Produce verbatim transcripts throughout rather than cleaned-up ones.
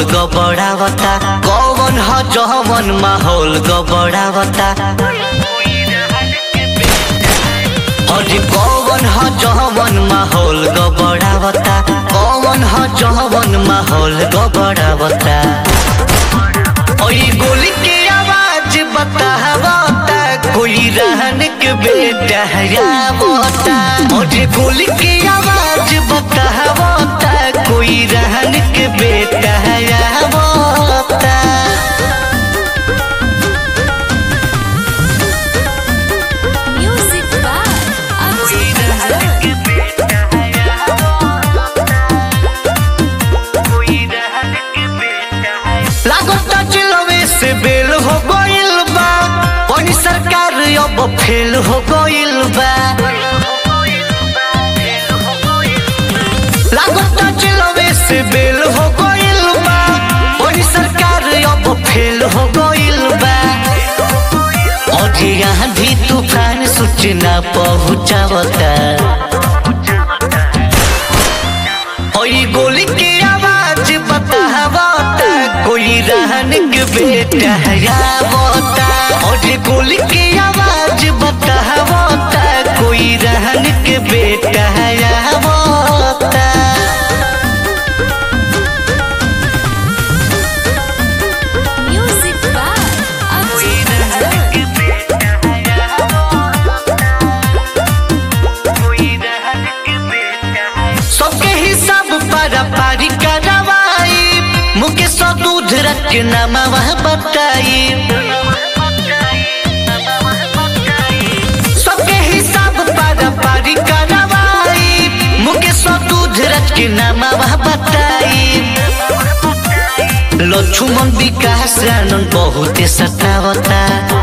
गबड़ावता कौन ह जवन माहौल गबड़ावता अरे कौन ह जवन माहौल गबड़ावता कौन ह जवन माहौल गबड़ावता ओई गोली के आवाज बतावता कोई रहन के बेटा हयावता अरे गोली के आवाज बतावता कोई रहन के बेटा हयावता बेल हो गइल बा पानी सरकार अब फेल हो गइल बा लागता चलवे से बेल हो गइल बा पानी सरकार अब फेल हो गइल बा और यहाँ भी तूफान सूचना पहुँचावता ओई गोली के आवाज बतावता कोई रहन के बेटा हयावता और गोली के आवाज बतावता कोई रहन के बेटा हयावता सबके हिसाब पारा पारी करवाई मुकेश दूध रख के नामा वह बताई सबके हिसाब पारा पारी करवाई मुकेश दूध रख के नामा वह बताई लक्ष्मण विकास आनंद बहुत सतावता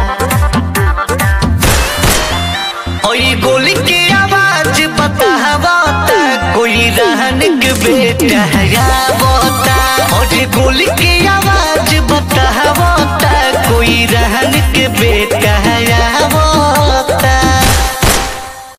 ओई गोली के आवाज बतावता कोई रहन के बेटा हयावता और गोली के आवाज बतावता कोई रहन के बेटा हयावता।